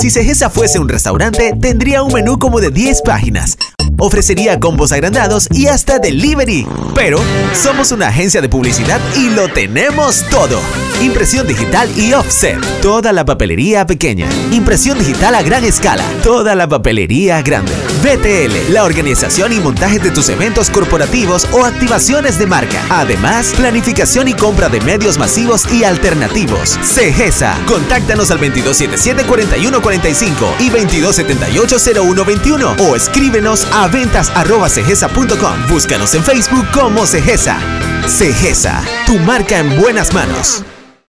Si Cegesa fuese un restaurante, tendría un menú como de 10 páginas. Ofrecería combos agrandados y hasta delivery. Pero somos una agencia de publicidad y lo tenemos todo. Impresión digital y offset. Toda la papelería pequeña. Impresión digital a gran escala. Toda la papelería grande. BTL, la organización y montaje de tus eventos corporativos o activaciones de marca. Además, planificación y compra de medios masivos y alternativos. Cegesa. Contáctanos al 2277-4145 y 2278-0121 o escríbenos a ventas@cegesa.com. Búscanos en Facebook como Cegesa. Cegesa, tu marca en buenas manos.